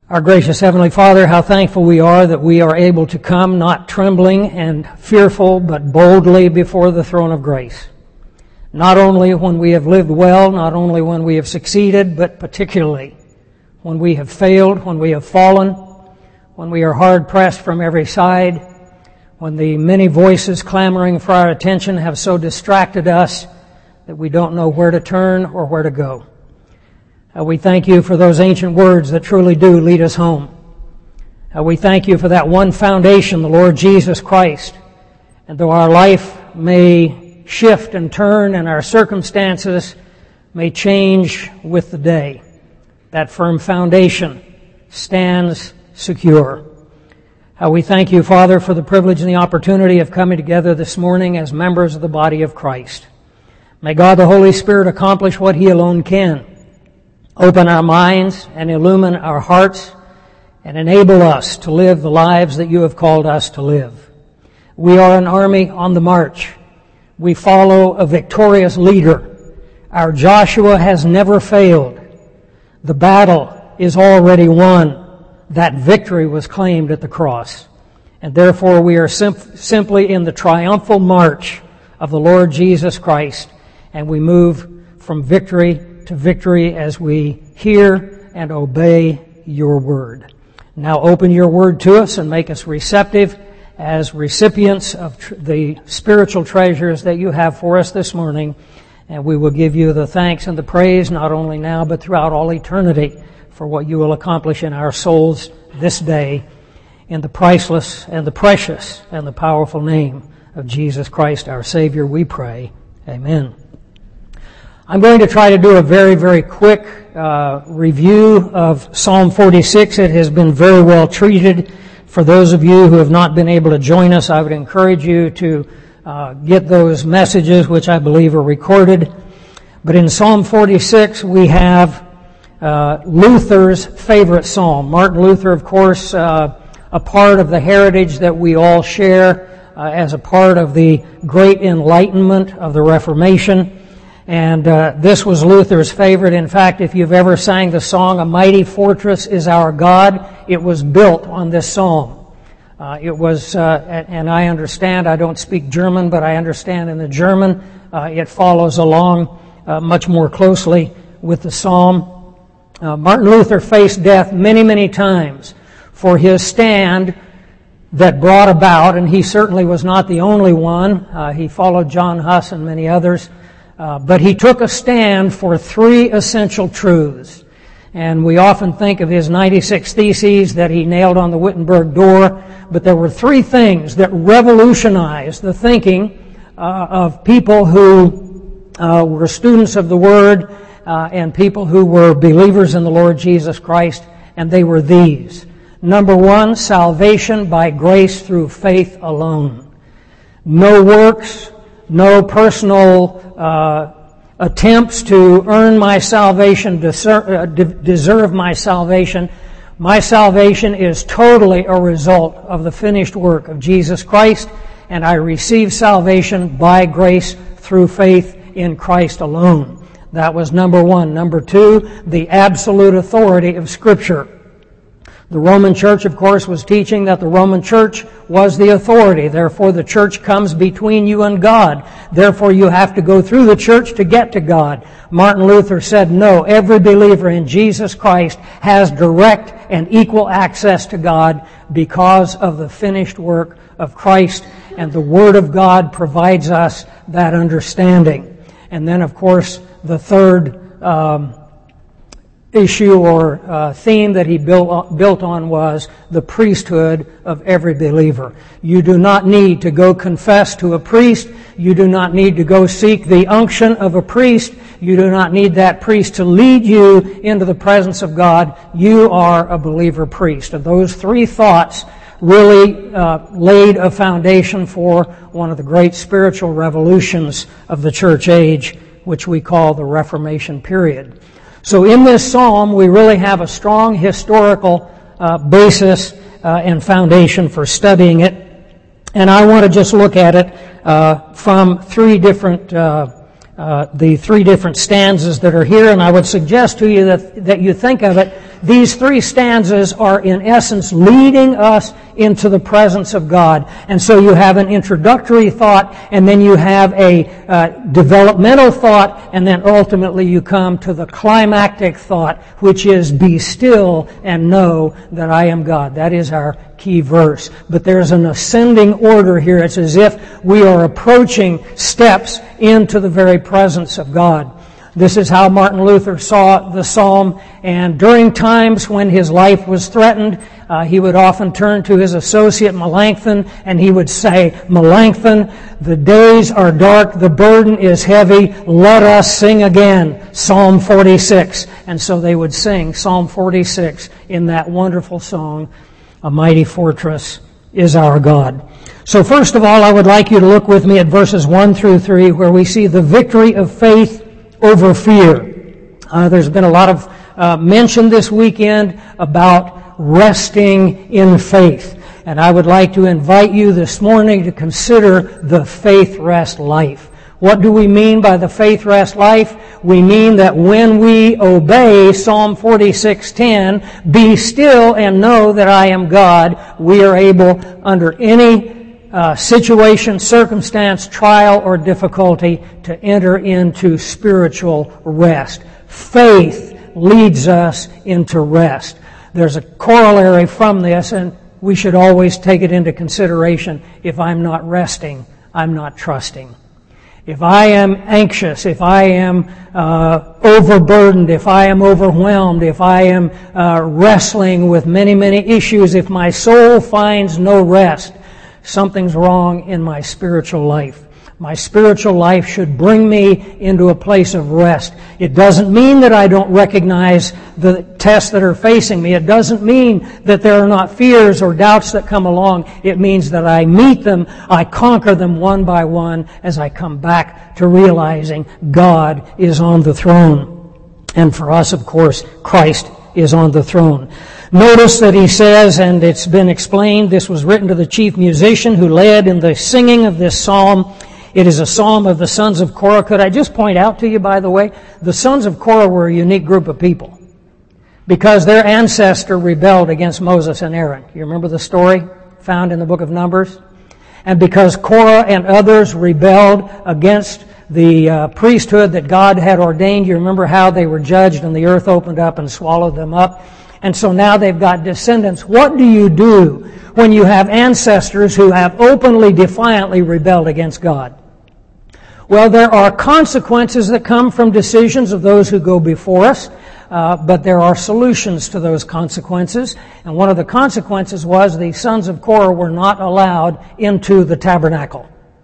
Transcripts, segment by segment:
Our gracious Heavenly Father, how thankful we are that we are able to come not trembling and fearful, but boldly before the throne of grace. Not only when we have lived well, not only when we have succeeded, but particularly when we have failed, when we have fallen, when we are hard pressed from every side, when the many voices clamoring for our attention have so distracted us that we don't know where to turn or where to go. We thank you for those ancient words that truly do lead us home. We thank you for that one foundation, the Lord Jesus Christ. And though our life may shift and turn and our circumstances may change with the day, that firm foundation stands secure. We thank you, Father, for the privilege and the opportunity of coming together this morning as members of the body of Christ. May God the Holy Spirit accomplish what He alone can. Open our minds and illumine our hearts and enable us to live the lives that you have called us to live. We are an army on the march. We follow a victorious leader. Our Joshua has never failed. The battle is already won. That victory was claimed at the cross. And therefore we are simply in the triumphal march of the Lord Jesus Christ, and we move from victory to victory as we hear and obey your word. Now open your word to us and make us receptive as recipients of the spiritual treasures that you have for us this morning, and we will give you the thanks and the praise not only now but throughout all eternity for what you will accomplish in our souls this day, in the priceless and the precious and the powerful name of Jesus Christ our Savior we pray. Amen. I'm going to try to do a very, very quick review of Psalm 46. It has been very well treated. For those of you who have not been able to join us, I would encourage you to get those messages, which I believe are recorded. But in Psalm 46, we have Luther's favorite psalm. Martin Luther, of course, a part of the heritage that we all share as a part of the great enlightenment of the Reformation. And this was Luther's favorite. In fact, if you've ever sang the song, "A Mighty Fortress is Our God," it was built on this psalm. It was, and I understand, I don't speak German, but I understand in the German, it follows along much more closely with the psalm. Martin Luther faced death many, many times for his stand that brought about, and he certainly was not the only one. He followed John Huss and many others. But he took a stand for three essential truths. And we often think of his 96 Theses that he nailed on the Wittenberg door, but there were three things that revolutionized the thinking of people who were students of the Word and people who were believers in the Lord Jesus Christ, and they were these. Number one, salvation by grace through faith alone. No works, no personal attempts to earn my salvation, deserve my salvation. My salvation is totally a result of the finished work of Jesus Christ, and I receive salvation by grace through faith in Christ alone. That was number one. Number two, the absolute authority of Scripture. The Roman Church, of course, was teaching that the Roman Church was the authority. Therefore, the Church comes between you and God. Therefore, you have to go through the Church to get to God. Martin Luther said, no, every believer in Jesus Christ has direct and equal access to God because of the finished work of Christ, and the Word of God provides us that understanding. And then, of course, the third issue or theme that he built on was the priesthood of every believer. You do not need to go confess to a priest. You do not need to go seek the unction of a priest. You do not need that priest to lead you into the presence of God. You are a believer priest. And those three thoughts really laid a foundation for one of the great spiritual revolutions of the church age, which we call the Reformation period. So in this psalm, we really have a strong historical basis and foundation for studying it. And I want to just look at it from the three different stanzas that are here. And I would suggest to you that you think of it These three stanzas are in essence leading us into the presence of God. And so you have an introductory thought, and then you have a developmental thought, and then ultimately you come to the climactic thought, which is, be still and know that I am God. That is our key verse. But there's an ascending order here. It's as if we are approaching steps into the very presence of God. This is how Martin Luther saw the psalm, and during times when his life was threatened, he would often turn to his associate Melanchthon, and he would say, Melanchthon, the days are dark, the burden is heavy, let us sing again, Psalm 46. And so they would sing Psalm 46 in that wonderful song, A Mighty Fortress is Our God. So first of all, I would like you to look with me at verses 1 through 3, where we see the victory of faith over fear. There's been a lot of mention this weekend about resting in faith. And I would like to invite you this morning to consider the faith rest life. What do we mean by the faith rest life? We mean that when we obey Psalm 46:10, be still and know that I am God, we are able, under any situation, circumstance, trial, or difficulty, to enter into spiritual rest. Faith leads us into rest. There's a corollary from this, and we should always take it into consideration. If I'm not resting, I'm not trusting. If I am anxious, if I am overburdened, if I am overwhelmed, if I am wrestling with many, many issues, if my soul finds no rest, something's wrong in my spiritual life. My spiritual life should bring me into a place of rest. It doesn't mean that I don't recognize the tests that are facing me. It doesn't mean that there are not fears or doubts that come along. It means that I meet them, I conquer them one by one as I come back to realizing God is on the throne. And for us, of course, Christ is on the throne. Notice that he says, and it's been explained, this was written to the chief musician who led in the singing of this psalm. It is a psalm of the sons of Korah. Could I just point out to you, by the way, the sons of Korah were a unique group of people because their ancestor rebelled against Moses and Aaron. You remember the story found in the book of Numbers? And because Korah and others rebelled against the priesthood that God had ordained, you remember how they were judged and the earth opened up and swallowed them up. And so now they've got descendants. What do you do when you have ancestors who have openly, defiantly rebelled against God? Well, there are consequences that come from decisions of those who go before us, but there are solutions to those consequences. And one of the consequences was the sons of Korah were not allowed into the tabernacle.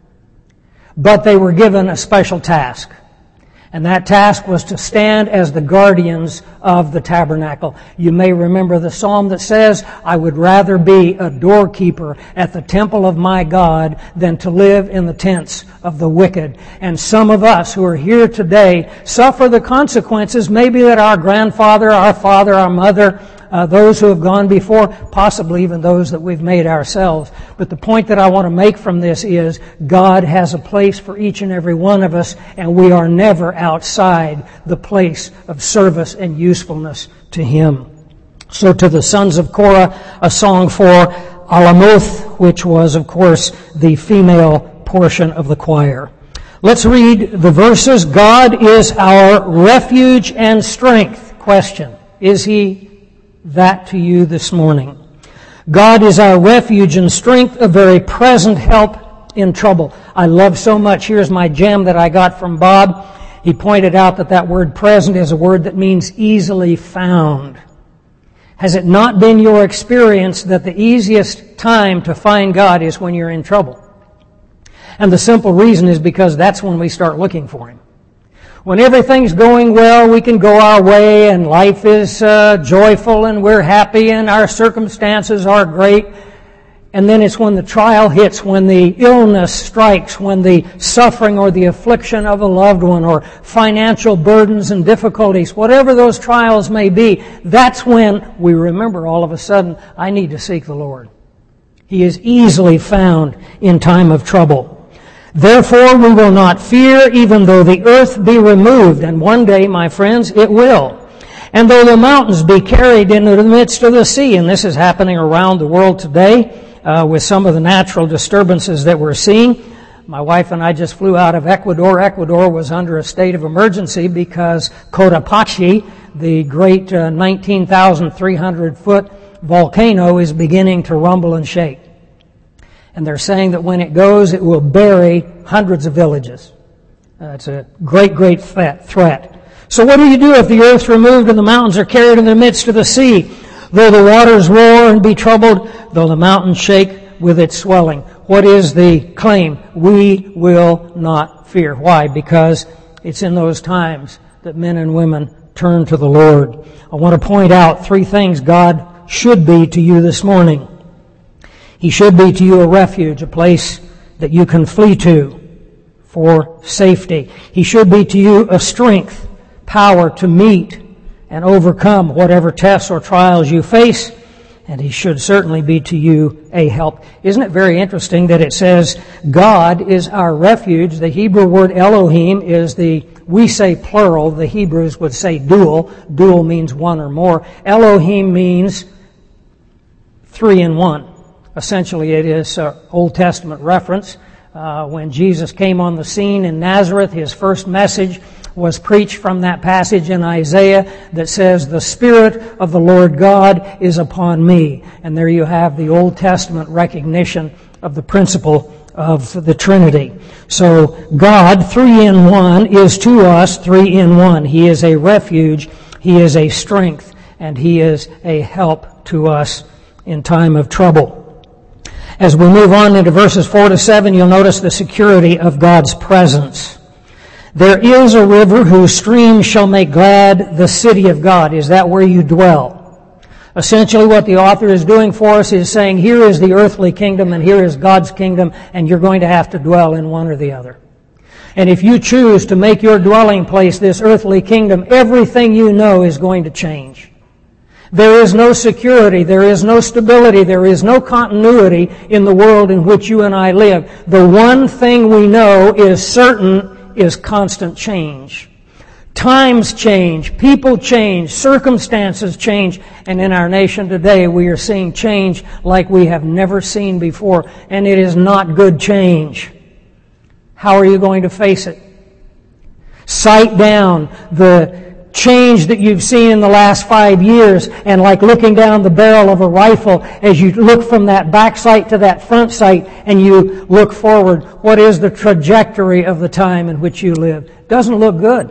But they were given a special task. And that task was to stand as the guardians of the tabernacle. You may remember the psalm that says, I would rather be a doorkeeper at the temple of my God than to live in the tents of the wicked. And some of us who are here today suffer the consequences, maybe that our grandfather, our father, our mother, those who have gone before, possibly even those that we've made ourselves. But the point that I want to make from this is God has a place for each and every one of us, and we are never outside the place of service and usefulness to Him. So to the sons of Korah, a song for Alamoth, which was, of course, the female portion of the choir. Let's read the verses. God is our refuge and strength. Question, is He that to you this morning? God is our refuge and strength, a very present help in trouble. I love so much. Here's my gem that I got from Bob. He pointed out that that word present is a word that means easily found. Has it not been your experience that the easiest time to find God is when you're in trouble? And the simple reason is because that's when we start looking for Him. When everything's going well, we can go our way and life is joyful and we're happy and our circumstances are great. And then it's when the trial hits, when the illness strikes, when the suffering or the affliction of a loved one or financial burdens and difficulties, whatever those trials may be, that's when we remember all of a sudden, I need to seek the Lord. He is easily found in time of trouble. Therefore, we will not fear, even though the earth be removed. And one day, my friends, it will. And though the mountains be carried into the midst of the sea, and this is happening around the world today with some of the natural disturbances that we're seeing. My wife and I just flew out of Ecuador. Ecuador was under a state of emergency because Cotopaxi, the great 19,300-foot volcano, is beginning to rumble and shake. And they're saying that when it goes, it will bury hundreds of villages. It's a great, great threat. So what do you do if the earth's removed and the mountains are carried in the midst of the sea? Though the waters roar and be troubled, though the mountains shake with its swelling. What is the claim? We will not fear. Why? Because it's in those times that men and women turn to the Lord. I want to point out three things God should be to you this morning. He should be to you a refuge, a place that you can flee to for safety. He should be to you a strength, power to meet and overcome whatever tests or trials you face. And He should certainly be to you a help. Isn't it very interesting that it says God is our refuge? The Hebrew word Elohim is we say plural, the Hebrews would say dual. Dual means one or more. Elohim means 3 in 1. Essentially it is an Old Testament reference. When Jesus came on the scene in Nazareth, His first message was preached from that passage in Isaiah that says, "The Spirit of the Lord God is upon me." And there you have the Old Testament recognition of the principle of the Trinity. So God, 3 in 1, is to us 3 in 1. He is a refuge, He is a strength, and He is a help to us in time of trouble. As we move on into verses 4 to 7, you'll notice the security of God's presence. There is a river whose streams shall make glad the city of God. Is that where you dwell? Essentially what the author is doing for us is saying, here is the earthly kingdom and here is God's kingdom, and you're going to have to dwell in one or the other. And if you choose to make your dwelling place this earthly kingdom, everything you know is going to change. There is no security, there is no stability, there is no continuity in the world in which you and I live. The one thing we know is certain is constant change. Times change, people change, circumstances change, and in our nation today we are seeing change like we have never seen before, and it is not good change. How are you going to face it? Sight down the change that you've seen in the last 5 years, and like looking down the barrel of a rifle as you look from that back sight to that front sight and you look forward, what is the trajectory of the time in which you live? Doesn't look good.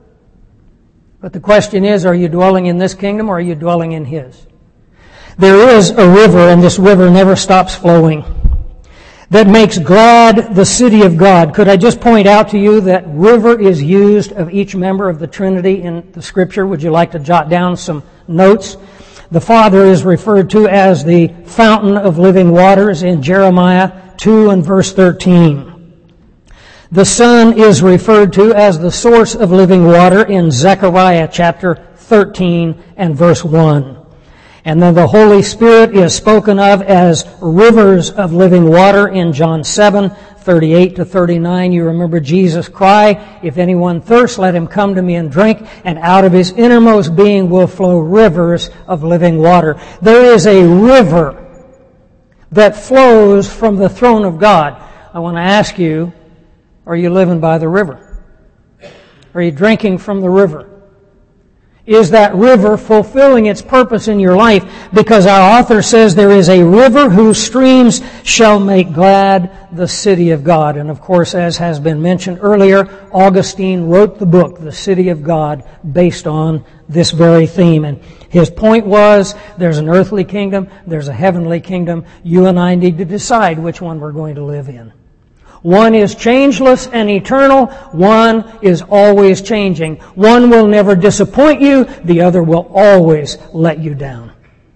But the question is, are you dwelling in this kingdom or are you dwelling in His? There is a river, and this river never stops flowing, that makes glad the city of God. Could I just point out to you that river is used of each member of the Trinity in the Scripture? Would you like to jot down some notes? The Father is referred to as the fountain of living waters in Jeremiah 2 and verse 13. The Son is referred to as the source of living water in Zechariah chapter 13 and verse 1. And then the Holy Spirit is spoken of as rivers of living water in John 7:38 to 39. You remember Jesus' cry, "If anyone thirsts, let him come to me and drink, and out of his innermost being will flow rivers of living water." There is a river that flows from the throne of God. I want to ask you, are you living by the river? Are you drinking from the river? Is that river fulfilling its purpose in your life? Because our author says there is a river whose streams shall make glad the city of God. And of course, as has been mentioned earlier, Augustine wrote the book, The City of God, based on this very theme. And his point was, there's an earthly kingdom, there's a heavenly kingdom. You and I need to decide which one we're going to live in. One is changeless and eternal. One is always changing. One will never disappoint you. The other will always let you down.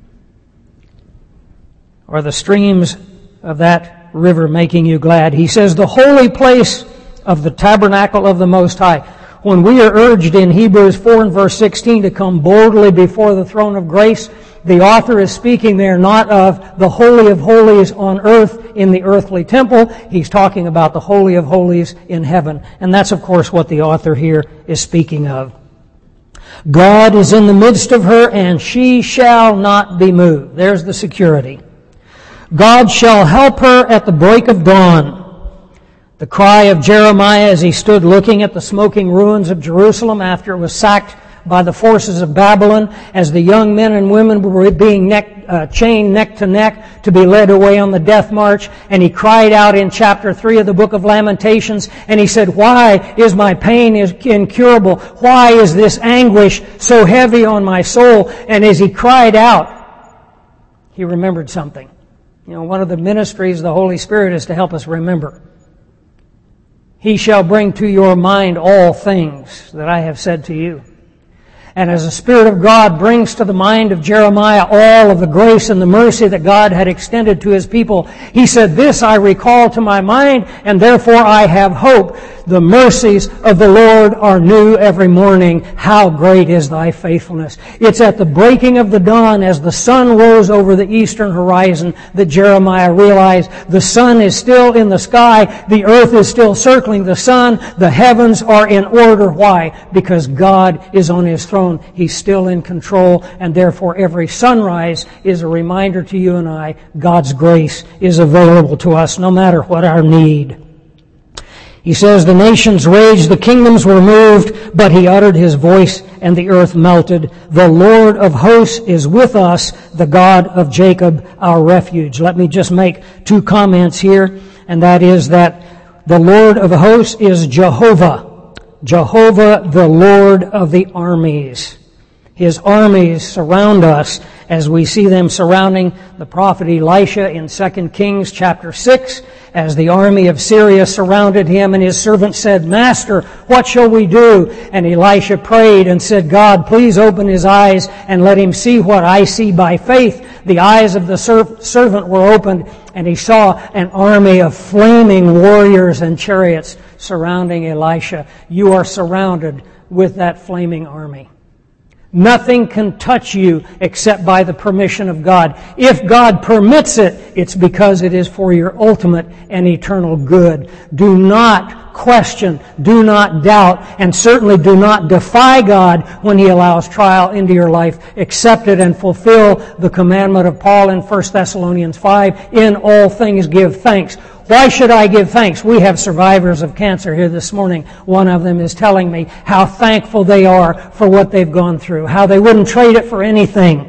Are the streams of that river making you glad? He says, the holy place of the tabernacle of the Most High. When we are urged in Hebrews 4 and verse 16 to come boldly before the throne of grace, the author is speaking there not of the Holy of Holies on earth in the earthly temple. He's talking about the Holy of Holies in heaven. And that's, of course, what the author here is speaking of. God is in the midst of her, and she shall not be moved. There's the security. God shall help her at the break of dawn. The cry of Jeremiah as he stood looking at the smoking ruins of Jerusalem after it was sacked by the forces of Babylon, as the young men and women were being chained neck to neck to be led away on the death march. And he cried out in chapter 3 of the book of Lamentations, and he said, "Why is my pain incurable? Why is this anguish so heavy on my soul?" And as he cried out, he remembered something. You know, one of the ministries of the Holy Spirit is to help us remember. He shall bring to your mind all things that I have said to you. And as the Spirit of God brings to the mind of Jeremiah all of the grace and the mercy that God had extended to His people, he said, "This I recall to my mind, and therefore I have hope. The mercies of the Lord are new every morning. How great is thy faithfulness." It's at the breaking of the dawn, as the sun rose over the eastern horizon, that Jeremiah realized the sun is still in the sky, the earth is still circling the sun, the heavens are in order. Why? Because God is on His throne. He's still in control, and therefore every sunrise is a reminder to you and I, God's grace is available to us no matter what our need. He says, "The nations raged, the kingdoms were moved, but He uttered His voice, and the earth melted. The Lord of hosts is with us, the God of Jacob, our refuge." Let me just make two comments here, and that is that the Lord of hosts is Jehovah. Jehovah, the Lord of the armies. His armies surround us as we see them surrounding the prophet Elisha in 2 Kings chapter 6, as the army of Syria surrounded him, and his servant said, "Master, what shall we do?" And Elisha prayed and said, "God, please open his eyes and let him see what I see by faith." The eyes of the servant were opened, and he saw an army of flaming warriors and chariots surrounding Elisha. You are surrounded with that flaming army. Nothing can touch you except by the permission of God. If God permits it, it's because it is for your ultimate and eternal good. Do not question, do not doubt, and certainly do not defy God when He allows trial into your life. Accept it and fulfill the commandment of Paul in 1 Thessalonians 5, "In all things give thanks." Why should I give thanks? We have survivors of cancer here this morning. One of them is telling me how thankful they are for what they've gone through, how they wouldn't trade it for anything.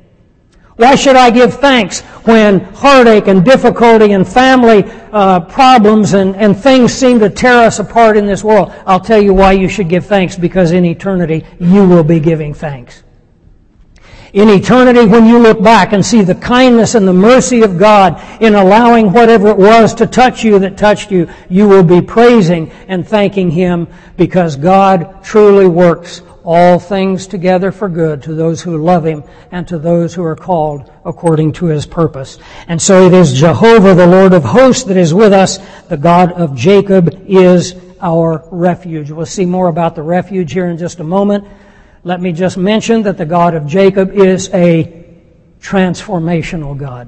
Why should I give thanks when heartache and difficulty and family problems and things seem to tear us apart in this world? I'll tell you why you should give thanks, because in eternity you will be giving thanks. In eternity, when you look back and see the kindness and the mercy of God in allowing whatever it was to touch you that touched you, you will be praising and thanking Him, because God truly works all things together for good to those who love Him and to those who are called according to His purpose. And so it is Jehovah, the Lord of hosts, that is with us. The God of Jacob is our refuge. We'll see more about the refuge here in just a moment. Let me just mention that the God of Jacob is a transformational God.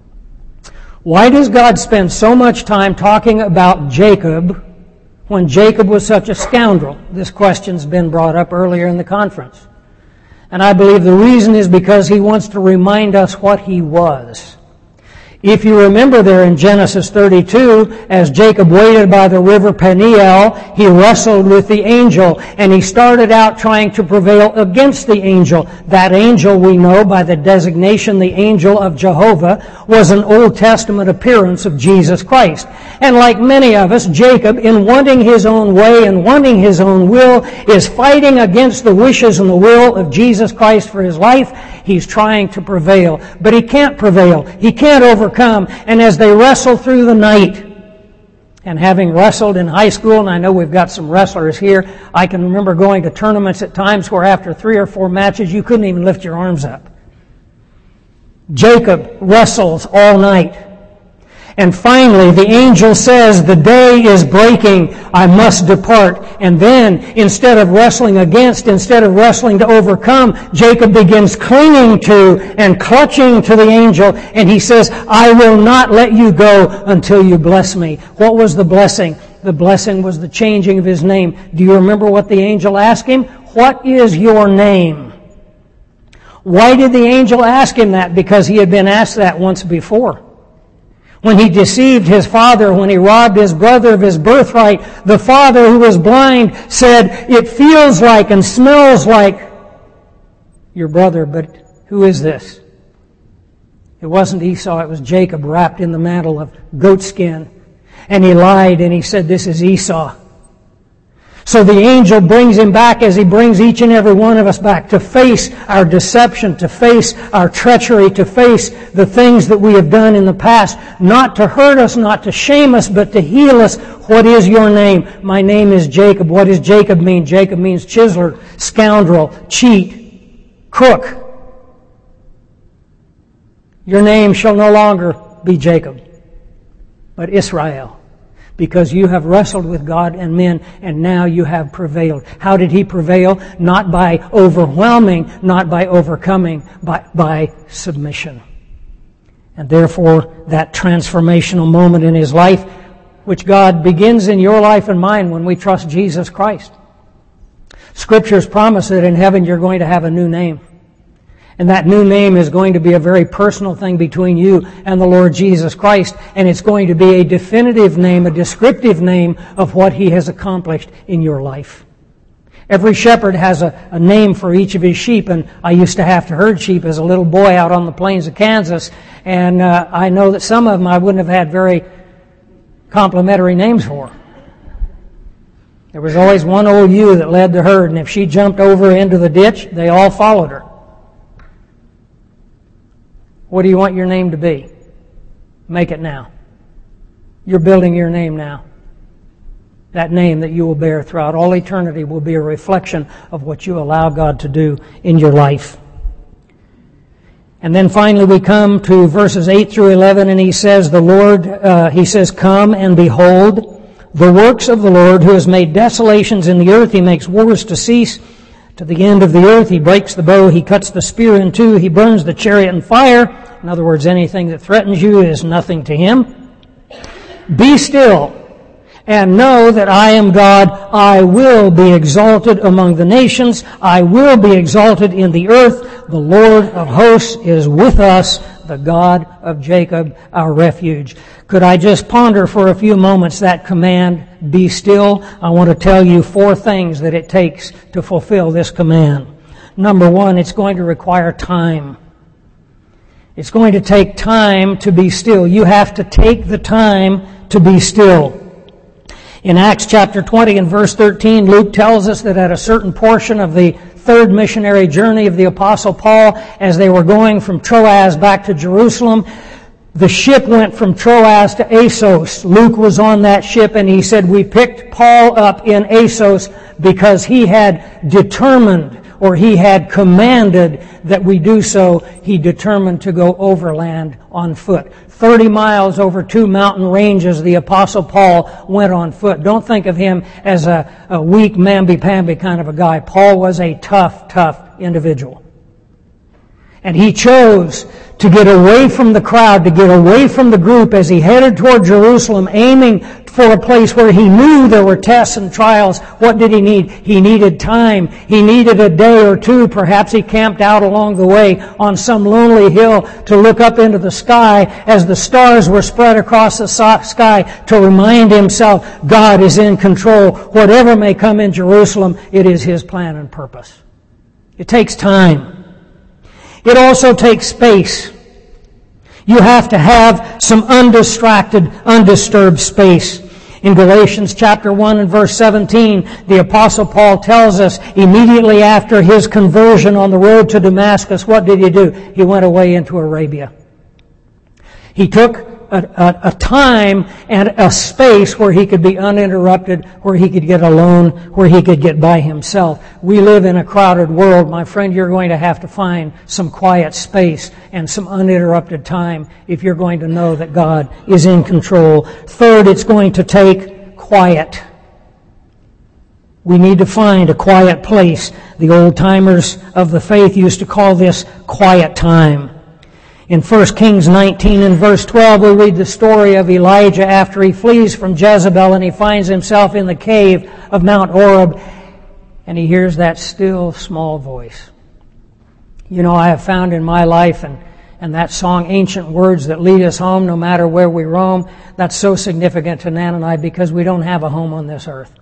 Why does God spend so much time talking about Jacob when Jacob was such a scoundrel? This question's been brought up earlier in the conference. And I believe the reason is because He wants to remind us what he was. If you remember there in Genesis 32, as Jacob waited by the river Peniel, he wrestled with the angel, and he started out trying to prevail against the angel. That angel, we know by the designation, the angel of Jehovah, was an Old Testament appearance of Jesus Christ. And like many of us, Jacob, in wanting his own way and wanting his own will, is fighting against the wishes and the will of Jesus Christ for his life. He's trying to prevail, but he can't prevail. He can't overcome. And as they wrestle through the night, and having wrestled in high school, and I know we've got some wrestlers here, I can remember going to tournaments at times where after 3 or 4 matches you couldn't even lift your arms up. Jacob wrestles all night. And finally, the angel says, "The day is breaking, I must depart." And then, instead of wrestling against, instead of wrestling to overcome, Jacob begins clinging to and clutching to the angel, and he says, "I will not let you go until you bless me." What was the blessing? The blessing was the changing of his name. Do you remember what the angel asked him? "What is your name?" Why did the angel ask him that? Because he had been asked that once before. When he deceived his father, when he robbed his brother of his birthright, the father who was blind said, "It feels like and smells like your brother, but who is this?" It wasn't Esau, it was Jacob wrapped in the mantle of goatskin. And he lied and he said, "This is Esau." So the angel brings him back, as he brings each and every one of us back, to face our deception, to face our treachery, to face the things that we have done in the past, not to hurt us, not to shame us, but to heal us. "What is your name?" "My name is Jacob." What does Jacob mean? Jacob means chiseler, scoundrel, cheat, crook. Your name shall no longer be Jacob, but Israel, because you have wrestled with God and men, and now you have prevailed. How did he prevail? Not by overwhelming, not by overcoming, but by submission. And therefore, that transformational moment in his life, which God begins in your life and mine when we trust Jesus Christ. Scriptures promise that in heaven you're going to have a new name. And that new name is going to be a very personal thing between you and the Lord Jesus Christ. And it's going to be a definitive name, a descriptive name of what He has accomplished in your life. Every shepherd has a name for each of his sheep. And I used to have to herd sheep as a little boy out on the plains of Kansas. And I know that some of them I wouldn't have had very complimentary names for. There was always one old ewe that led the herd. And if she jumped over into the ditch, they all followed her. What do you want your name to be? Make it now. You're building your name now. That name that you will bear throughout all eternity will be a reflection of what you allow God to do in your life. And then finally we come to verses 8 through 11, and he says, he says, "Come and behold the works of the Lord, who has made desolations in the earth. He makes wars to cease to the end of the earth. He breaks the bow. He cuts the spear in two. He burns the chariot in fire." In other words, anything that threatens you is nothing to Him. "Be still and know that I am God. I will be exalted among the nations. I will be exalted in the earth. The Lord of hosts is with us, the God of Jacob, our refuge." Could I just ponder for a few moments that command, "Be still"? I want to tell you 4 things that it takes to fulfill this command. Number 1, it's going to require time. It's going to take time to be still. You have to take the time to be still. In Acts chapter 20 and verse 13, Luke tells us that at a certain portion of the 3rd missionary journey of the Apostle Paul, as they were going from Troas back to Jerusalem, the ship went from Troas to Assos. Luke was on that ship, and he said, "We picked Paul up in Assos because he had determined, or he had commanded that we do so." He determined to go overland on foot. 30 miles over 2 mountain ranges, the Apostle Paul went on foot. Don't think of him as a weak, mamby-pamby kind of a guy. Paul was a tough individual. And he chose to get away from the crowd, to get away from the group as he headed toward Jerusalem, aiming for a place where he knew there were tests and trials. What did he need? He needed time. He needed a day or two. Perhaps he camped out along the way on some lonely hill to look up into the sky as the stars were spread across the sky, to remind himself God is in control. Whatever may come in Jerusalem, it is His plan and purpose. It takes time. It also takes space. You have to have some undistracted, undisturbed space. In Galatians chapter 1 and verse 17, the Apostle Paul tells us immediately after his conversion on the road to Damascus, what did he do? He went away into Arabia. He took a time and a space where he could be uninterrupted, where he could get alone, where he could get by himself. We live in a crowded world. My friend, you're going to have to find some quiet space and some uninterrupted time if you're going to know that God is in control. Third, it's going to take quiet. We need to find a quiet place. The old-timers of the faith used to call this quiet time. In 1 Kings 19 and verse 12, we read the story of Elijah after he flees from Jezebel and he finds himself in the cave of Mount Oreb. and he hears that still small voice. You know, I have found in my life and that song, Ancient Words That Lead Us Home, no matter where we roam, that's so significant to Nan and I because we don't have a home on this earth.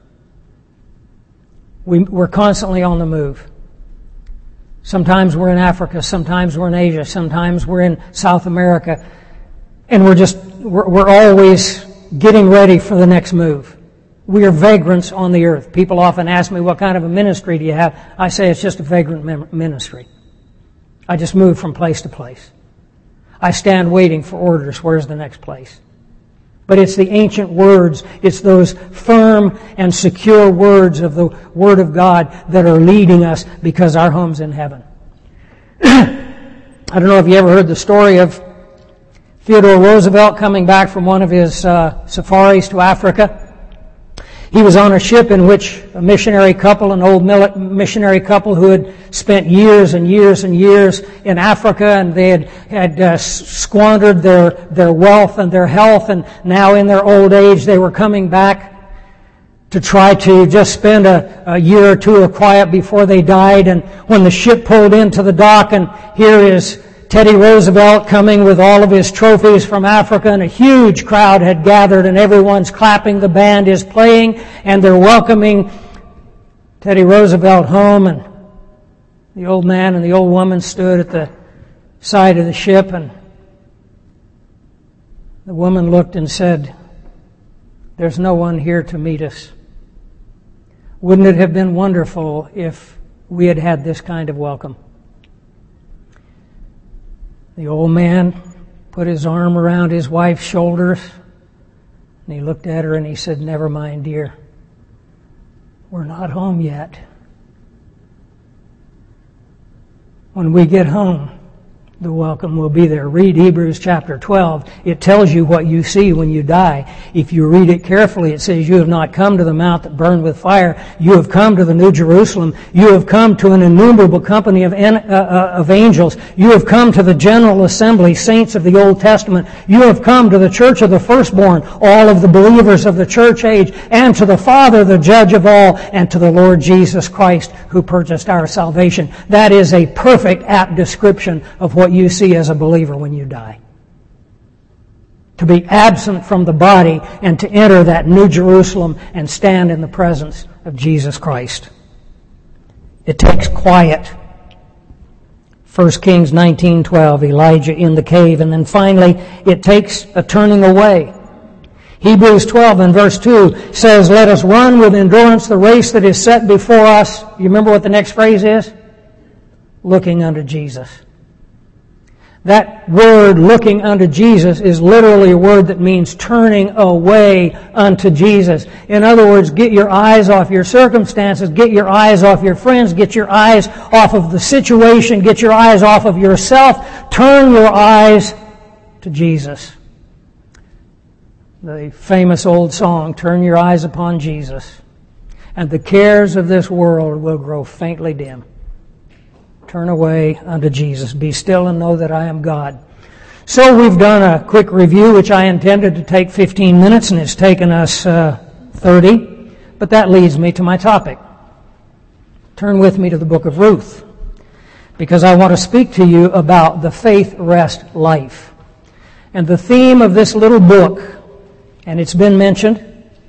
We're constantly on the move. Sometimes we're in Africa, sometimes we're in Asia, sometimes we're in South America, and we're always getting ready for the next move. We are vagrants on the earth. People often ask me, what kind of a ministry do you have? I say it's just a vagrant ministry. I just move from place to place. I stand waiting for orders. Where's the next place? But it's the ancient words, it's those firm and secure words of the Word of God that are leading us because our home's in heaven. I don't know if you ever heard the story of Theodore Roosevelt coming back from one of his safaris to Africa. He was on a ship in which a missionary couple, an old missionary couple who had spent years and years and years in Africa, and they had squandered their wealth and their health, and now in their old age they were coming back to try to just spend a year or two of quiet before they died. And when the ship pulled into the dock, and here is Teddy Roosevelt coming with all of his trophies from Africa, and a huge crowd had gathered, and everyone's clapping, the band is playing, and they're welcoming Teddy Roosevelt home. And the old man and the old woman stood at the side of the ship, and the woman looked and said, "There's no one here to meet us. Wouldn't it have been wonderful if we had had this kind of welcome?" The old man put his arm around his wife's shoulders, and he looked at her and he said, "Never mind, dear. We're not home yet. When we get home, the welcome will be there." Read Hebrews chapter 12. It tells you what you see when you die. If you read it carefully, it says, "You have not come to the mount that burned with fire. You have come to the New Jerusalem. You have come to an innumerable company of angels. You have come to the general assembly, saints of the Old Testament. You have come to the church of the firstborn, all of the believers of the church age, and to the Father, the judge of all, and to the Lord Jesus Christ, who purchased our salvation." That is a perfect, apt description of what you see as a believer when you die. To be absent from the body and to enter that New Jerusalem and stand in the presence of Jesus Christ. It takes quiet. 1 Kings 19:12, Elijah in the cave. And then finally, it takes a turning away. Hebrews 12 and verse 2 says, "Let us run with endurance the race that is set before us." You remember what the next phrase is? Looking unto Jesus. That word, looking unto Jesus, is literally a word that means turning away unto Jesus. In other words, get your eyes off your circumstances, get your eyes off your friends, get your eyes off of the situation, get your eyes off of yourself, turn your eyes to Jesus. The famous old song, "Turn your eyes upon Jesus, and the cares of this world will grow faintly dim." Turn away unto Jesus. Be still and know that I am God. So we've done a quick review, which I intended to take 15 minutes, and it's taken us 30. But that leads me to my topic. Turn with me to the book of Ruth, because I want to speak to you about the faith rest life. And the theme of this little book, and it's been mentioned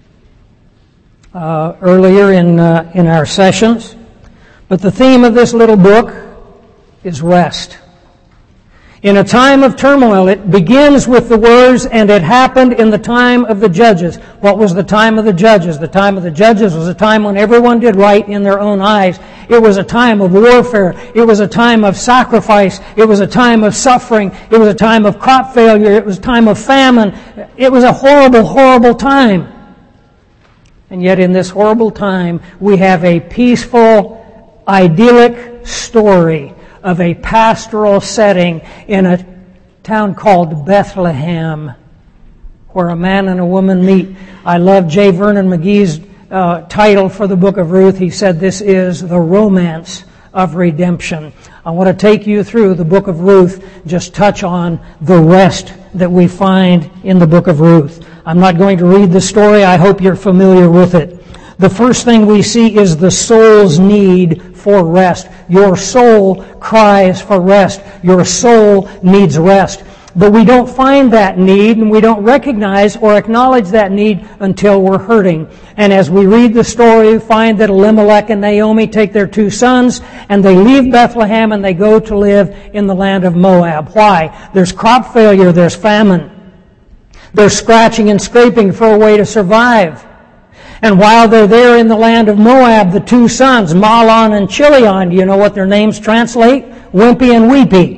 earlier in our sessions, but the theme of this little book is rest. In a time of turmoil, it begins with the words, "And it happened in the time of the judges." What was the time of the judges? The time of the judges was a time when everyone did right in their own eyes. It was a time of warfare. It was a time of sacrifice. It was a time of suffering. It was a time of crop failure. It was a time of famine. It was a horrible, horrible time. And yet in this horrible time, we have a peaceful, idyllic story of a pastoral setting in a town called Bethlehem, where a man and a woman meet. I love J. Vernon McGee's title for the book of Ruth. He said this is the romance of redemption. I want to take you through the book of Ruth, just touch on the rest that we find in the book of Ruth. I'm not going to read the story. I hope you're familiar with it. The first thing we see is the soul's need for rest. Your soul cries for rest. Your soul needs rest. But we don't find that need, and we don't recognize or acknowledge that need until we're hurting. And as we read the story, we find that Elimelech and Naomi take their 2 sons, and they leave Bethlehem and they go to live in the land of Moab. Why? There's crop failure, there's famine. They're scratching and scraping for a way to survive. And while they're there in the land of Moab, the 2 sons, Mahlon and Chilion, do you know what their names translate? Wimpy and Weepy.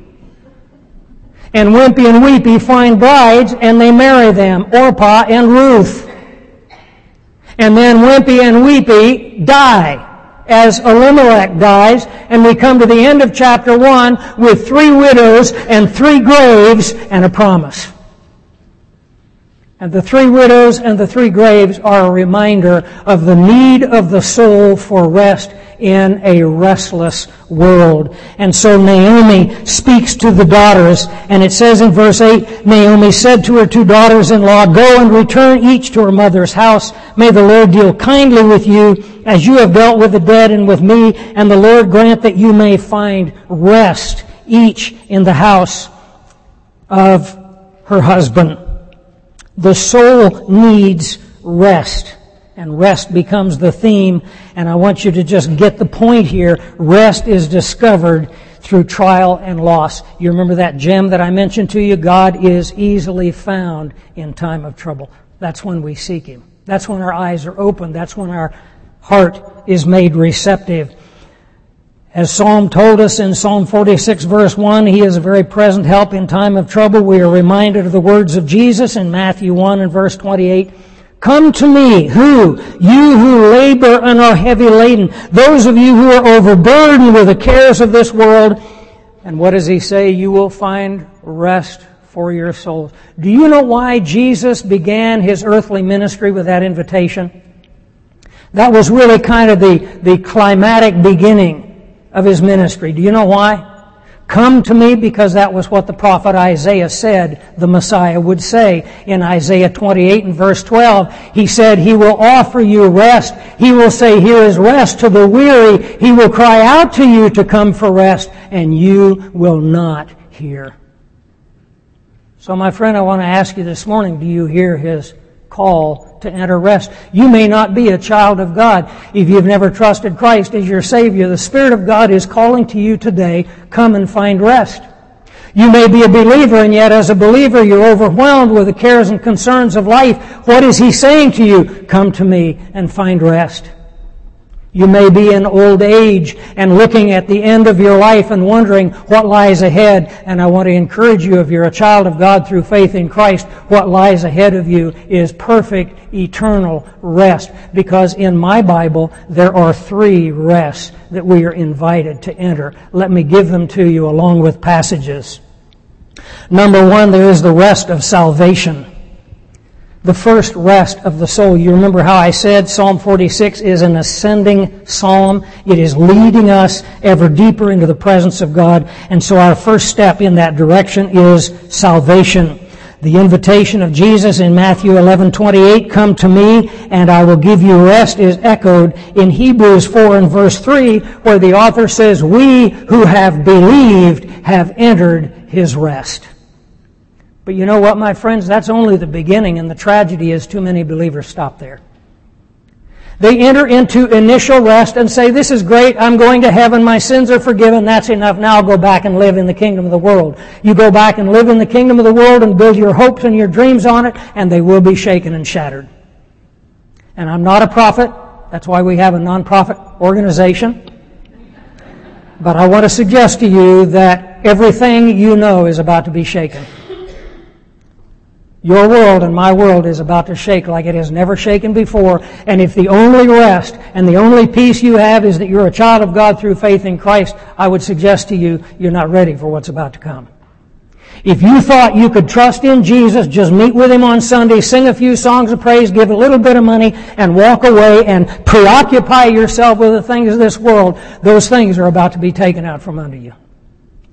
And Wimpy and Weepy find brides and they marry them, Orpah and Ruth. And then Wimpy and Weepy die as Elimelech dies, and we come to the end of chapter 1 with 3 widows and 3 graves and a promise. And the 3 widows and the 3 graves are a reminder of the need of the soul for rest in a restless world. And so Naomi speaks to the daughters, and it says in verse 8, Naomi said to her 2 daughters-in-law, "Go and return each to her mother's house. May the Lord deal kindly with you, as you have dealt with the dead and with me, and the Lord grant that you may find rest, each in the house of her husband." The soul needs rest, and rest becomes the theme, and I want you to just get the point here. Rest is discovered through trial and loss. You remember that gem that I mentioned to you? God is easily found in time of trouble. That's when we seek Him. That's when our eyes are open. That's when our heart is made receptive. As Psalm told us in Psalm 46 verse 1, He is a very present help in time of trouble. We are reminded of the words of Jesus in Matthew 1 and verse 28. "Come to me, who? You who labor and are heavy laden, those of you who are overburdened with the cares of this world." And what does He say? You will find rest for your souls. Do you know why Jesus began His earthly ministry with that invitation? That was really kind of the climatic beginning of His ministry. Do you know why? Come to me, because that was what the prophet Isaiah said the Messiah would say. In Isaiah 28 and verse 12, he said, He will offer you rest. He will say, here is rest to the weary. He will cry out to you to come for rest, and you will not hear. So my friend, I want to ask you this morning, do you hear His call to enter rest? You may not be a child of God. If you've never trusted Christ as your Savior, the Spirit of God is calling to you today, come and find rest. You may be a believer, and yet as a believer you're overwhelmed with the cares and concerns of life. What is He saying to you? Come to me and find rest. You may be in old age and looking at the end of your life and wondering what lies ahead. And I want to encourage you, if you're a child of God through faith in Christ, what lies ahead of you is perfect, eternal rest. Because in my Bible, there are 3 rests that we are invited to enter. Let me give them to you along with passages. Number 1, there is the rest of salvation. The first rest of the soul. You remember how I said Psalm 46 is an ascending psalm. It is leading us ever deeper into the presence of God. And so our first step in that direction is salvation. The invitation of Jesus in Matthew 11:28, come to me and I will give you rest, is echoed in Hebrews 4 and verse 3, where the author says, we who have believed have entered His rest. But you know what, my friends? That's only the beginning, and the tragedy is too many believers stop there. They enter into initial rest and say, this is great, I'm going to heaven, my sins are forgiven, that's enough, now I'll go back and live in the kingdom of the world. You go back and live in the kingdom of the world and build your hopes and your dreams on it, and they will be shaken and shattered. And I'm not a prophet, that's why we have a non-profit organization. But I want to suggest to you that everything you know is about to be shaken. Your world and my world is about to shake like it has never shaken before. And if the only rest and the only peace you have is that you're a child of God through faith in Christ, I would suggest to you, you're not ready for what's about to come. If you thought you could trust in Jesus, just meet with Him on Sunday, sing a few songs of praise, give a little bit of money, and walk away and preoccupy yourself with the things of this world, those things are about to be taken out from under you.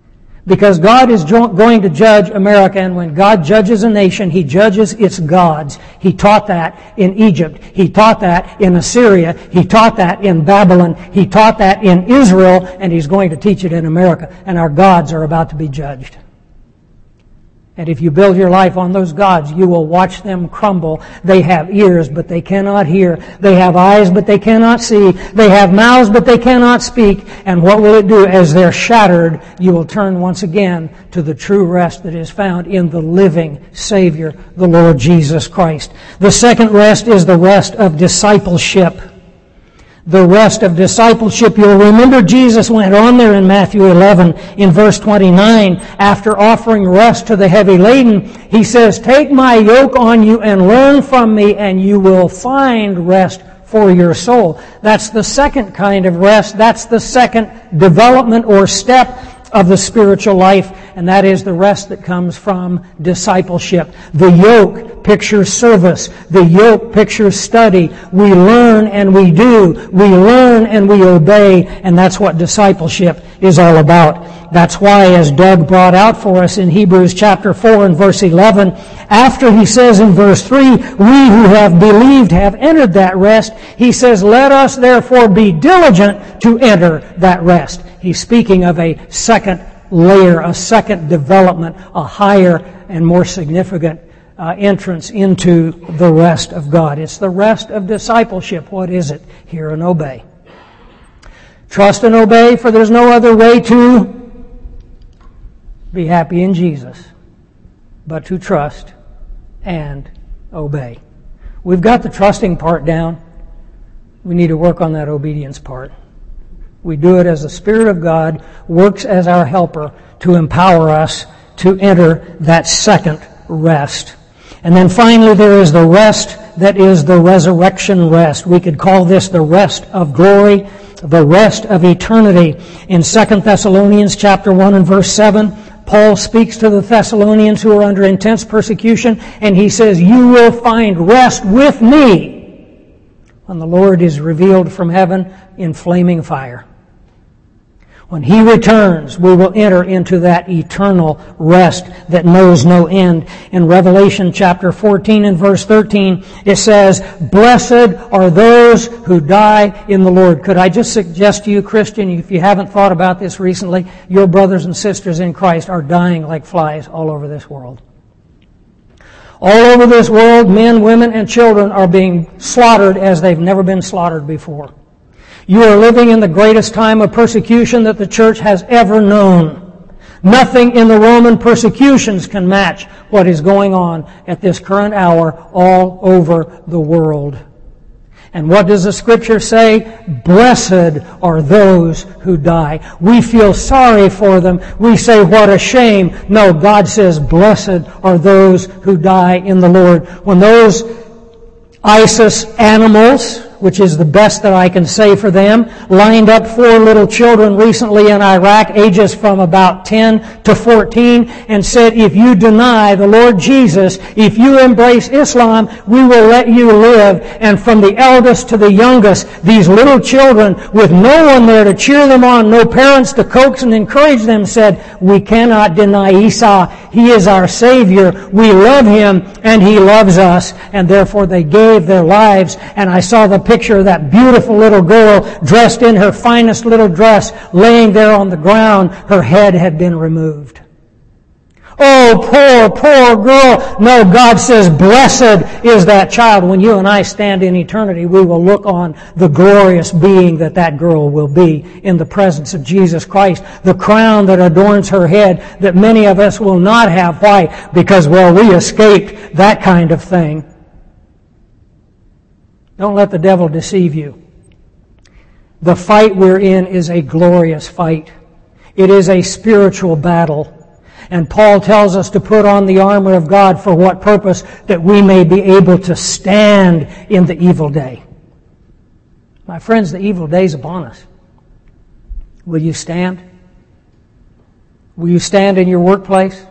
Because God is going to judge America, and when God judges a nation, He judges its gods. He taught that in Egypt. He taught that in Assyria. He taught that in Babylon. He taught that in Israel, and He's going to teach it in America. And our gods are about to be judged. And if you build your life on those gods, you will watch them crumble. They have ears, but they cannot hear. They have eyes, but they cannot see. They have mouths, but they cannot speak. And what will it do? As they're shattered, you will turn once again to the true rest that is found in the living Savior, the Lord Jesus Christ. The second rest is the rest of discipleship. The rest of discipleship. You'll remember Jesus went on there in Matthew 11 in verse 29. After offering rest to the heavy laden, He says, "Take my yoke on you and learn from me, and you will find rest for your soul." That's the second kind of rest. That's the second development or step of the spiritual life, and that is the rest that comes from discipleship. The yoke pictures service. The yoke pictures study. We learn and we do. We learn and we obey, and that's what discipleship is all about. That's why, as Doug brought out for us in Hebrews chapter 4 and verse 11, after he says in verse 3, "We who have believed have entered that rest," he says, "Let us therefore be diligent to enter that rest." He's speaking of a second layer, a second development, a higher and more significant entrance into the rest of God. It's the rest of discipleship. What is it? Hear and obey. Trust and obey, for there's no other way to be happy in Jesus but to trust and obey. We've got the trusting part down. We need to work on that obedience part. We do it as the Spirit of God works as our helper to empower us to enter that second rest. And then finally there is the rest that is the resurrection rest. We could call this the rest of glory, the rest of eternity. In 2 Thessalonians chapter 1 and verse 7, Paul speaks to the Thessalonians who are under intense persecution, and he says, "You will find rest with me when the Lord is revealed from heaven in flaming fire." When He returns, we will enter into that eternal rest that knows no end. In Revelation chapter 14 and verse 13, it says, "Blessed are those who die in the Lord." Could I just suggest to you, Christian, if you haven't thought about this recently, your brothers and sisters in Christ are dying like flies all over this world. All over this world, men, women, and children are being slaughtered as they've never been slaughtered before. You are living in the greatest time of persecution that the church has ever known. Nothing in the Roman persecutions can match what is going on at this current hour all over the world. And what does the Scripture say? Blessed are those who die. We feel sorry for them. We say, what a shame. No, God says, blessed are those who die in the Lord. When those ISIS animals, which is the best that I can say for them, lined up 4 little children recently in Iraq, ages from about 10 to 14, and said, if you deny the Lord Jesus, if you embrace Islam, we will let you live. And from the eldest to the youngest, these little children, with no one there to cheer them on, no parents to coax and encourage them, said, we cannot deny Isa. He is our Savior. We love Him, and He loves us. And therefore they gave their lives. And I saw the picture of that beautiful little girl dressed in her finest little dress, laying there on the ground. Her head had been removed. Oh, poor girl. No, God says, blessed is that child. When you and I stand in eternity, we will look on the glorious being that girl will be in the presence of Jesus Christ. The crown that adorns her head that many of us will not have. Why? Because, well, we escaped that kind of thing. Don't let the devil deceive you. The fight we're in is a glorious fight. It is a spiritual battle. And Paul tells us to put on the armor of God for what purpose? That we may be able to stand in the evil day. My friends, the evil day is upon us. Will you stand? Will you stand in your workplace?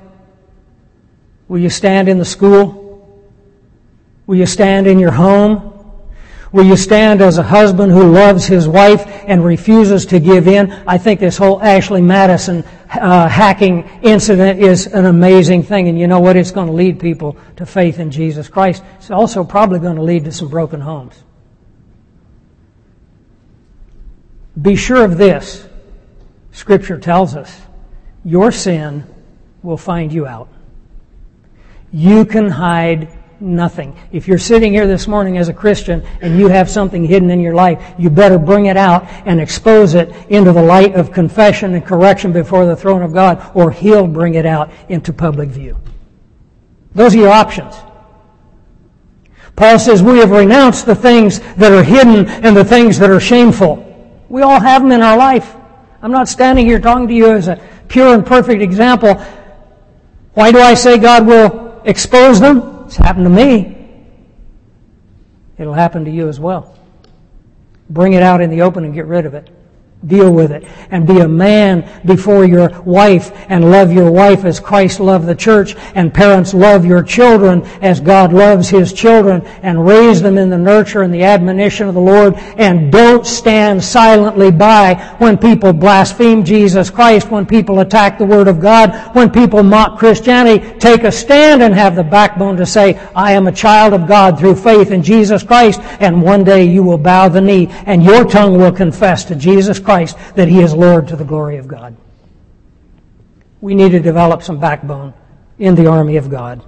Will you stand in the school? Will you stand in your home? Will you stand as a husband who loves his wife and refuses to give in? I think this whole Ashley Madison hacking incident is an amazing thing. And you know what? It's going to lead people to faith in Jesus Christ. It's also probably going to lead to some broken homes. Be sure of this. Scripture tells us, your sin will find you out. You can hide nothing. If you're sitting here this morning as a Christian and you have something hidden in your life, you better bring it out and expose it into the light of confession and correction before the throne of God, or He'll bring it out into public view. Those are your options. Paul says, we have renounced the things that are hidden and the things that are shameful. We all have them in our life. I'm not standing here talking to you as a pure and perfect example. Why do I say God will expose them? It's happened to me. It'll happen to you as well. Bring it out in the open and get rid of it. Deal with it. And be a man before your wife and love your wife as Christ loved the church. And parents, love your children as God loves His children, and raise them in the nurture and the admonition of the Lord. And don't stand silently by when people blaspheme Jesus Christ, when people attack the Word of God, when people mock Christianity. Take a stand and have the backbone to say, I am a child of God through faith in Jesus Christ, and one day you will bow the knee and your tongue will confess to Jesus Christ that He is Lord to the glory of God. We need to develop some backbone in the army of God.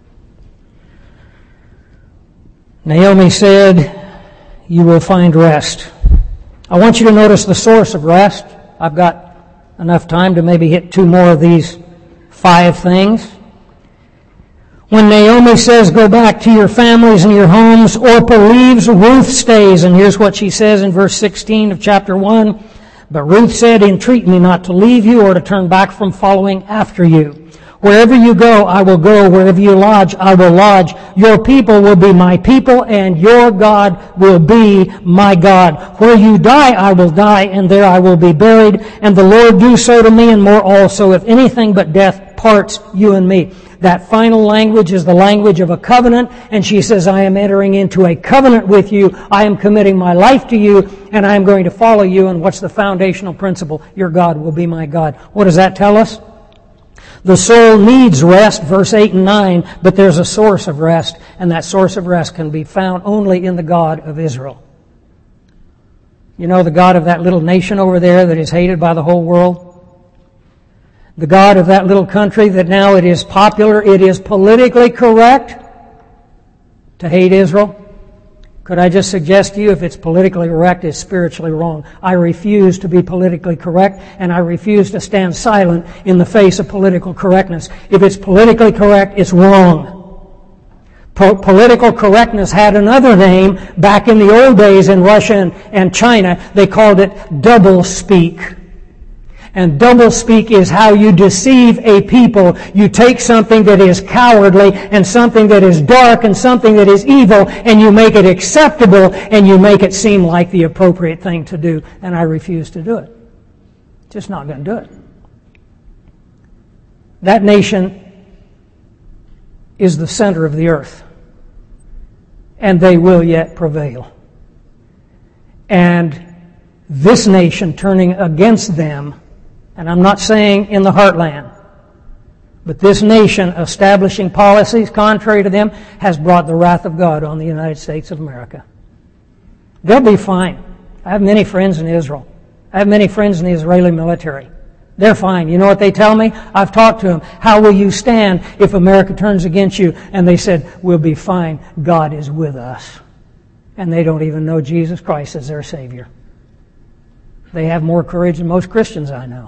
Naomi said, you will find rest. I want you to notice the source of rest. I've got enough time to maybe hit 2 more of these 5 things. When Naomi says, go back to your families and your homes, Orpah leaves, Ruth stays. And here's what she says in verse 16 of chapter 1. But Ruth said, entreat me not to leave you or to turn back from following after you. Wherever you go, I will go. Wherever you lodge, I will lodge. Your people will be my people, and your God will be my God. Where you die, I will die, and there I will be buried. And the Lord do so to me, and more also, if anything but death parts you and me. That final language is the language of a covenant, and she says, I am entering into a covenant with you. I am committing my life to you, and I am going to follow you. And what's the foundational principle? Your God will be my God. What does that tell us? The soul needs rest, verse 8 and 9, but there's a source of rest, and that source of rest can be found only in the God of Israel. You know, the God of that little nation over there that is hated by the whole world? The God of that little country that now it is popular, it is politically correct to hate Israel. Could I just suggest to you, if it's politically correct, it's spiritually wrong. I refuse to be politically correct, and I refuse to stand silent in the face of political correctness. If it's politically correct, it's wrong. Political correctness had another name back in the old days in Russia and China. They called it double speak. And double speak is how you deceive a people. You take something that is cowardly and something that is dark and something that is evil, and you make it acceptable and you make it seem like the appropriate thing to do. And I refuse to do it. Just not going to do it. That nation is the center of the earth, and they will yet prevail. And this nation turning against them, and I'm not saying in the heartland, but this nation establishing policies contrary to them has brought the wrath of God on the United States of America. They'll be fine. I have many friends in Israel. I have many friends in the Israeli military. They're fine. You know what they tell me? I've talked to them. How will you stand if America turns against you? And they said, we'll be fine. God is with us. And they don't even know Jesus Christ as their Savior. They have more courage than most Christians I know.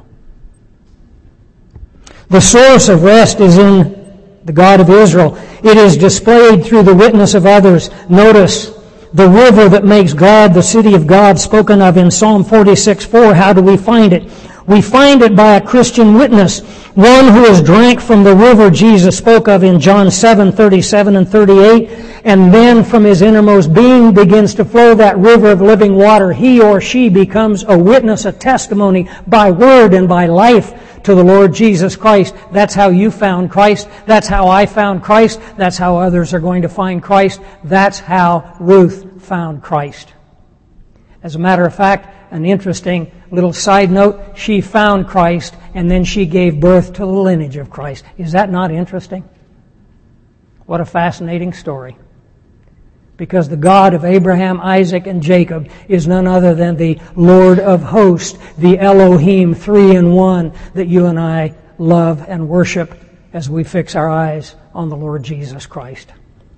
The source of rest is in the God of Israel. It is displayed through the witness of others. Notice the river that makes God the city of God spoken of in Psalm 46:4. How do we find it? We find it by a Christian witness, one who has drank from the river Jesus spoke of in John 7:37 and 38, and then from his innermost being begins to flow that river of living water. He or she becomes a witness, a testimony by word and by life to the Lord Jesus Christ. That's how you found Christ. That's how I found Christ. That's how others are going to find Christ. That's how Ruth found Christ. As a matter of fact, an interesting little side note, she found Christ and then she gave birth to the lineage of Christ. Is that not interesting? What a fascinating story. Because the God of Abraham, Isaac, and Jacob is none other than the Lord of hosts, the Elohim, 3 in 1, that you and I love and worship as we fix our eyes on the Lord Jesus Christ.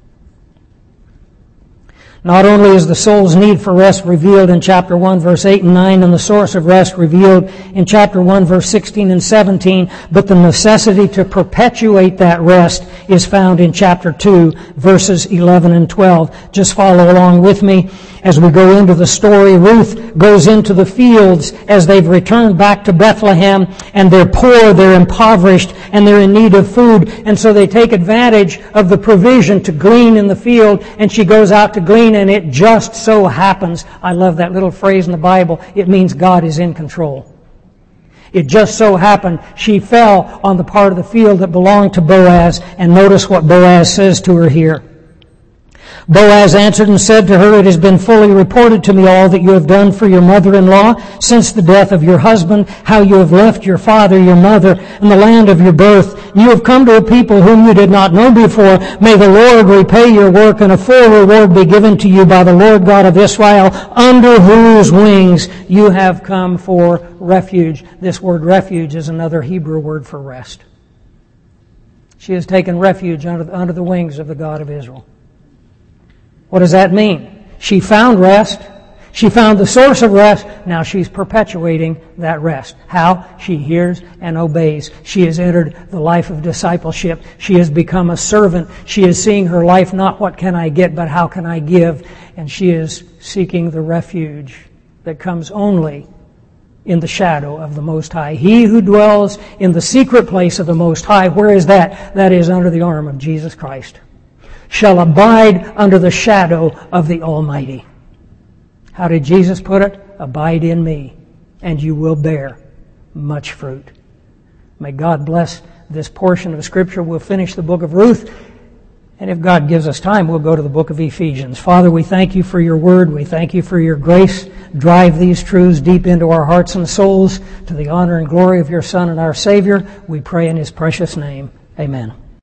Not only is the soul's need for rest revealed in chapter 1, verse 8 and 9, and the source of rest revealed in chapter 1, verse 16 and 17, but the necessity to perpetuate that rest is found in chapter 2, verses 11 and 12. Just follow along with me as we go into the story. Ruth goes into the fields as they've returned back to Bethlehem, and they're poor, they're impoverished, and they're in need of food. And so they take advantage of the provision to glean in the field, and she goes out to glean, and it just so happens, I love that little phrase in the Bible, it means God is in control. It just so happened she fell on the part of the field that belonged to Boaz, and notice what Boaz says to her here. Boaz answered and said to her, "It has been fully reported to me all that you have done for your mother-in-law since the death of your husband, how you have left your father, your mother, and the land of your birth. You have come to a people whom you did not know before. May the Lord repay your work, and a full reward be given to you by the Lord God of Israel, under whose wings you have come for refuge." This word refuge is another Hebrew word for rest. She has taken refuge under the wings of the God of Israel. What does that mean? She found rest. She found the source of rest. Now she's perpetuating that rest. How? She hears and obeys. She has entered the life of discipleship. She has become a servant. She is seeing her life not what can I get, but how can I give. And she is seeking the refuge that comes only in the shadow of the Most High. He who dwells in the secret place of the Most High, where is that? That is under the arm of Jesus Christ. Shall abide under the shadow of the Almighty. How did Jesus put it? Abide in me, and you will bear much fruit. May God bless this portion of Scripture. We'll finish the book of Ruth, and if God gives us time, we'll go to the book of Ephesians. Father, we thank you for your word. We thank you for your grace. Drive these truths deep into our hearts and souls to the honor and glory of your Son and our Savior. We pray in his precious name. Amen.